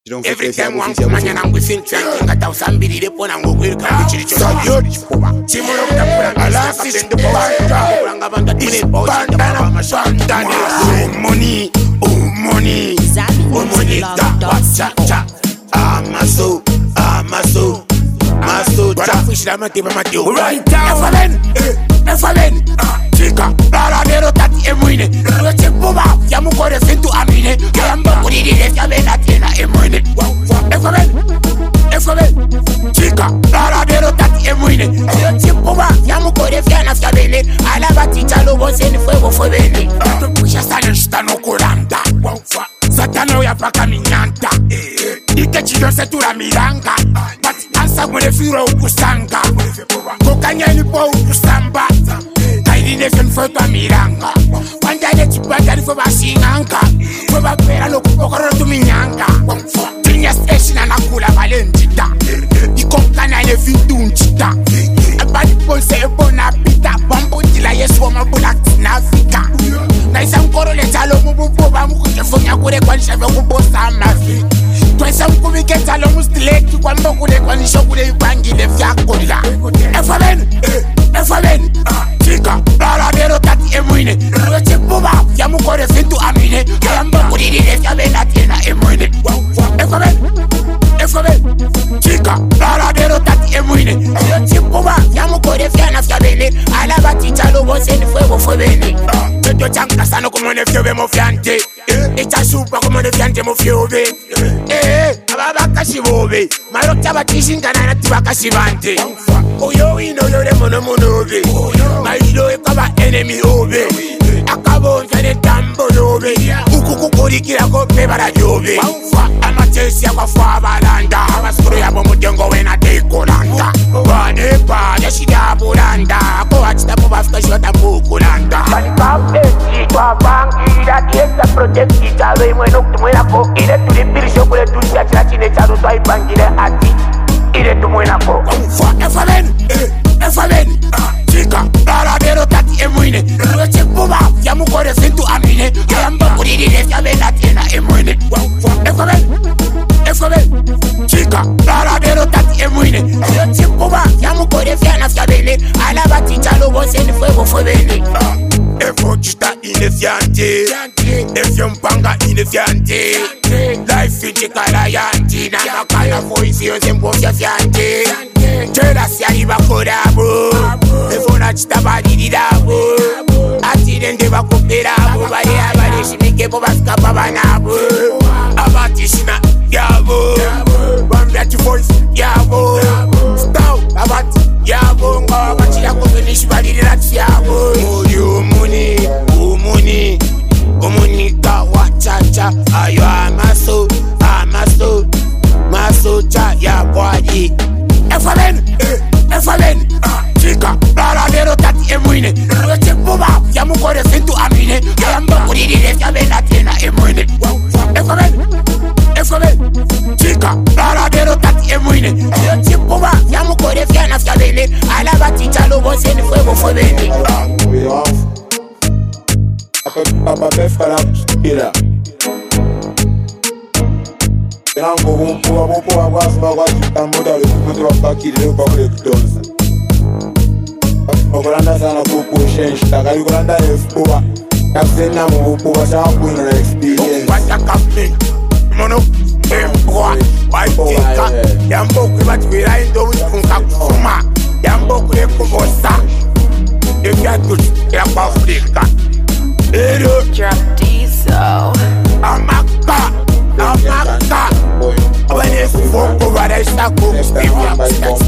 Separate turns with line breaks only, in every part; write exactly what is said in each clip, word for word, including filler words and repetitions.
Every time one come and I'm within twenty, I tell somebody they put and go will come to church. So you, Simon of the Puran, alas, is the money, oh money, oh money, cha cha, ah, maso, ah, maso, maso, cha, fish, I'm a tip of my deal. Right down, never then, chica, Lara de Tati Emuine, Roche Boba, Yamuko, the Fintu Amine, Yamba, we did it, Yabenatina Emuine. Never then, never then, chica, Lara de Tati Emuine, Roche Boba, Yamuko, the Fiana Sabene, I love a teacher who was in the Fuego for Bene. We just understand no Kuranda, Satano Yapakamianta, Ikechi Setura Miranga, but answer with a Furo Kusanga, Kokanyani Po Kusamba. Nation for Miranga. One day it's better for Basinanka. For Bapera look to Minanga. Tinya station and Akula Valentita. You come can I live in Dunchita. A bad ponce upon a pita. Bambo till I yes woman bullet in Africa. Nice and correlate alone. Bamukuja Kure Kwansha Sama. Twice I'm going to get almost late to one book with a Kwanisha with a bangi de Fiacola. Ephraim, Ephraim, Chica, Lara de Tati Emuine, Roche Boba, Yamuko de Fintu Amine, Yamba, we did it, Yabenatina Emuine. Ephraim, Ephraim, Chica, Lara de Tati Emuine, Roche Boba, Yamuko de Fiana Sabene, I love a teacher who was in the Fuego for Bene. Toto Chancasano come on if you have Mofiante, it's a super come on if you have Mofiove. Eh, Abakashi Bobe, Marota Batishin Canana Tibakashivante. Oh, you know the Monomonobe. My hero cover enemy over. Akabo and the Tambo Nove. Ukukuri Kirako Pebara Jove. I'm a chase of a Favalanda. I was through a Momojango when I take Colanda. One epa, Yashida Bolanda. Go watch the Bobasta Shota Bukulanda. But if I'm dead, you are banky that is the project. It's a way when up to Monaco. Either to the British or to Sachi Nature, so I banky the Ati. Either to Monaco. Ephraim, Ephraim, Chica, Lara de Tati Emuine, Roche Boba, Yamuko de Fintu Amine, Yamba, we did it, Yabenatina Emuine. Ephraim, Ephraim, Chica, Lara de Tati Emuine, Roche Boba, Yamuko de Fiana Sabene, I love a teacher who was in the Fuego for Bene. Effortista inefiante, Efyompanga inefiante, Life physical ayanti, Namakala voice in Bosia Fiante, Telasia Ibakodabo, Efona Chitabadi Dabo, Atiden de Bacoperabo, Badia Badishimike Bobaska Babanabo, Abatishina Yabo, Bambia voice Yabo, Stow, Abat Yabo, Abachia Finish Badi Yabo, Oh, money, oh, money, oh, Monica, Wachacha, Ayo Amaso, Amaso, Maso, Cha, Yabwadi. Ephraim, Ephraim, Chica, Lara de Tati Emuine, Roche Boba, Yamuko de Fintu Amine, Yamba, we did it, Yabenatina Emuine. Ephraim, Ephraim, Chica, Lara de Tati Emuine, Roche Boba, Yamuko de Fiana Sabene, I love a teacher who was in the Fuego for Bene.
We off. Papa Befara, Kira. Rango Wumpo, Wumpo, Awas, Bawas, and Mother, Mother of Baki, the public doors. Oganda Sana Pupu change, Tagayuganda F. Poa, Captain Namu, was our winner experience.
What a captain, Mono, Empoa, Waika, Yambo, but we are in those from Kakuma, Yambo, Kumosa. You can't do it about Africa.
Drop diesel.
Amaka, Amaka. When it's for over, I start to speak up. That's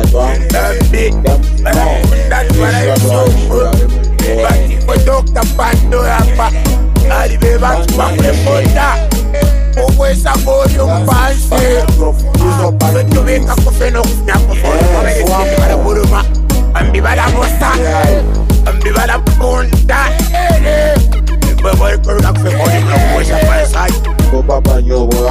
what I saw. But if a doctor Pandora, I'll be back to my reporter. Always a boy, you pass it. But you make a coffee, no, I'm the bad amosta. I'm the bad aponta. But boy, come back for the voice of my side.
Papa,